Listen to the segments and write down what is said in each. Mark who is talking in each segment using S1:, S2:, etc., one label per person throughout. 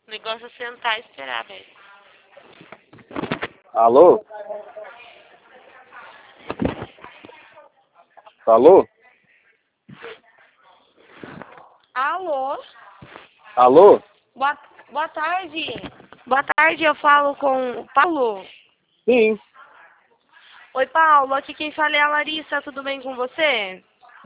S1: O negócio é sentar e esperar, velho.
S2: Alô? Alô?
S1: Alô?
S2: Alô?
S1: Boa tarde. Boa tarde, eu falo com o Paulo.
S2: Sim.
S1: Oi, Paulo, aqui quem fala é a Larissa, tudo bem com você?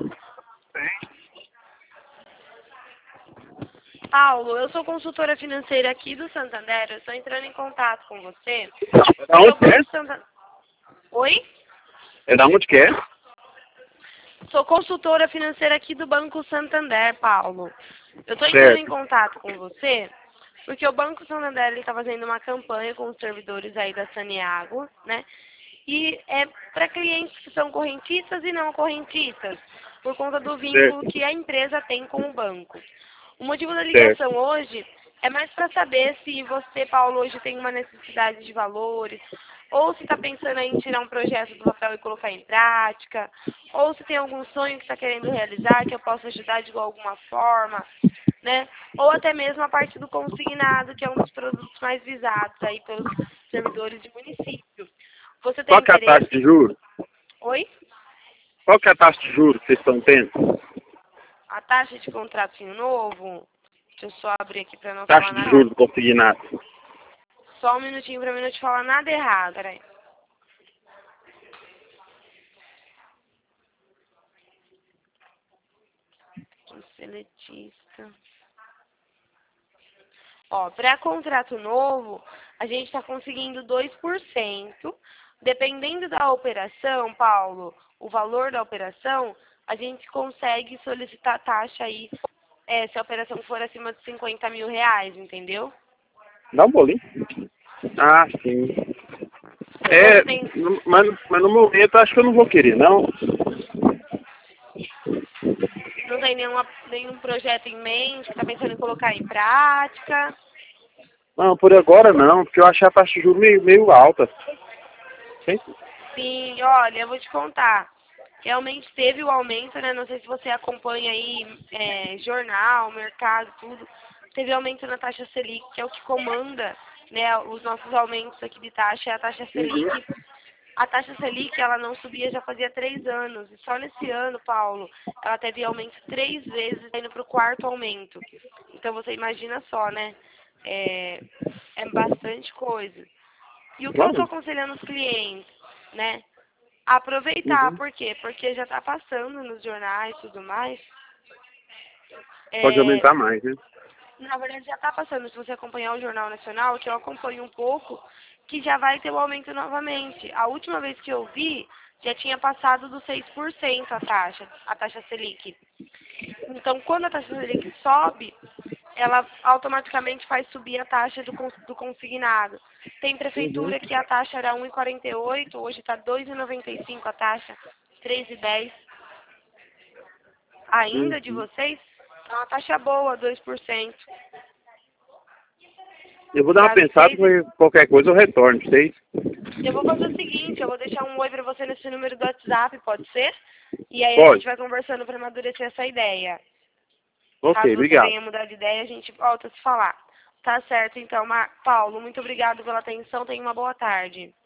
S1: Paulo, eu sou consultora financeira aqui do Santander, eu estou entrando em contato com você.
S2: É da onde que é?
S1: Oi?
S2: É da onde que é?
S1: Sou consultora financeira aqui do Banco Santander, Paulo. Eu estou entrando em
S2: Certo.
S1: contato com você porque o Banco Santander está fazendo uma campanha com os servidores aí da Saniago, né? E é para clientes que são correntistas e não correntistas, por conta do vínculo
S2: Certo.
S1: que a empresa tem com o banco. O motivo da
S2: Certo.
S1: ligação hoje é mais para saber se você, Paulo, hoje tem uma necessidade de valores, ou se está pensando em tirar um projeto do papel e colocar em prática, ou se tem algum sonho que está querendo realizar, que eu possa ajudar de alguma forma, né? Ou até mesmo a parte do consignado, que é um dos produtos mais visados aí pelos servidores de município. Você tem
S2: Qual que é a taxa de
S1: interesse?
S2: juros?
S1: Oi?
S2: Qual que é a taxa de juros que vocês estão tendo?
S1: A taxa de contratinho novo? Deixa eu só abrir aqui para não
S2: Taxa
S1: falar
S2: de
S1: nada.
S2: juros consignado.
S1: Só um minutinho para mim não te falar nada errado, peraí. Seletista. Ó, para contrato novo, a gente está conseguindo 2%. Dependendo da operação, Paulo, o valor da operação, a gente consegue solicitar taxa aí, se a operação for acima de 50 mil reais, entendeu?
S2: Dá um bolinho. Ah, sim.
S1: Você tem,
S2: Mas no momento acho que eu não vou querer, não.
S1: não tem nenhum projeto em mente que está pensando em colocar em prática?
S2: Não, por agora não, porque eu achei a taxa de juros meio alta. Sim?
S1: Sim, olha, eu vou te contar. Realmente teve o aumento, né? Não sei se você acompanha aí jornal, mercado, tudo. Teve aumento na taxa Selic, que é o que comanda, né, os nossos aumentos aqui de taxa, é a taxa Selic. A taxa Selic, ela não subia já fazia 3 anos. E só nesse ano, Paulo, ela teve aumento 3 vezes, indo para o quarto aumento. Então você imagina só, né? É bastante coisa. E o que eu estou
S2: Vamos.
S1: aconselhando os clientes, né? Aproveitar,
S2: Uhum.
S1: por quê? Porque já está passando nos jornais e tudo mais.
S2: Pode
S1: É,
S2: aumentar mais, né?
S1: na verdade, já está passando, se você acompanhar o Jornal Nacional, que eu acompanho um pouco, que já vai ter o aumento novamente. A última vez que eu vi, já tinha passado dos 6% a taxa Selic. Então, quando a taxa Selic sobe, ela automaticamente faz subir a taxa do consignado. Tem
S2: Uhum.
S1: prefeitura que a taxa era 1,48, hoje está 2,95 a taxa, 3,10. Ainda de
S2: Uhum.
S1: vocês, é uma taxa boa, 2%.
S2: Eu vou dar uma
S1: Para
S2: pensada,
S1: vocês,
S2: porque qualquer coisa eu retorno pra vocês.
S1: eu vou fazer o seguinte, eu vou deixar um oi para você nesse número do WhatsApp, pode ser? E aí a gente
S2: Pode.
S1: vai conversando para amadurecer essa ideia.
S2: Ok,
S1: Caso você
S2: obrigado.
S1: venha mudar de ideia, a gente volta a se falar. Tá certo, então, Paulo, muito obrigado pela atenção, tenha uma boa tarde.